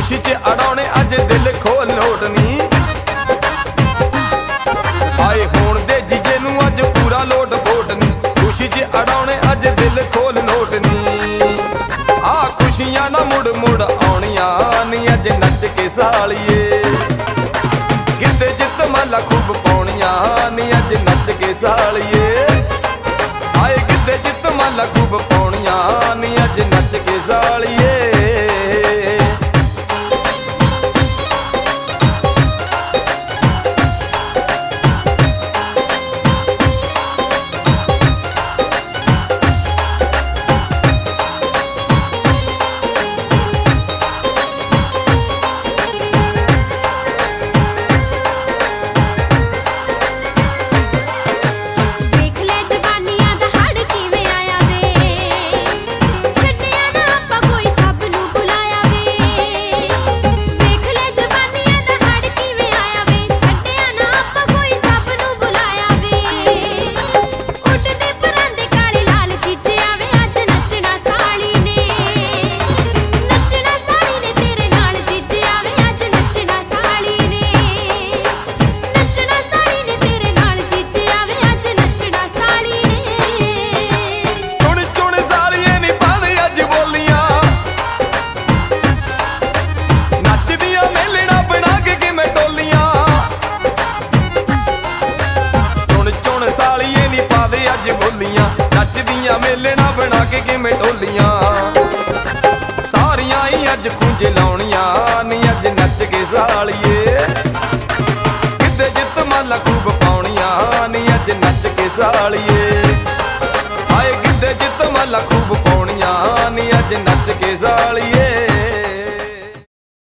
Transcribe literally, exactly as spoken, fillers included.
खुशी च अड़ाने अज दिल खोल लोट नी आए होण दे जीजे नू अज पूरा लोट पोट नी खुशी च अड़ाने अज दिल खोल लोट नी आ खुशियां ना मुड़ मुड़ आउणियां नी अज नच के सालिए गिद्दे जित माला खूब पाउणियां नी अज नच के सालिए आए गिद्दे जित माला खूब पाउणियां नी अज नच के सालिए नचदियां मेलना बना के किवें ढोलियां सारियां ही अज खुंज लाउणियां नी अज नच के सालिए गिद्दे जित माला खूब पाउणियां नी अज नच के सालिए आए गिद्दे जित माला खूब पाउणियां नी अज नच के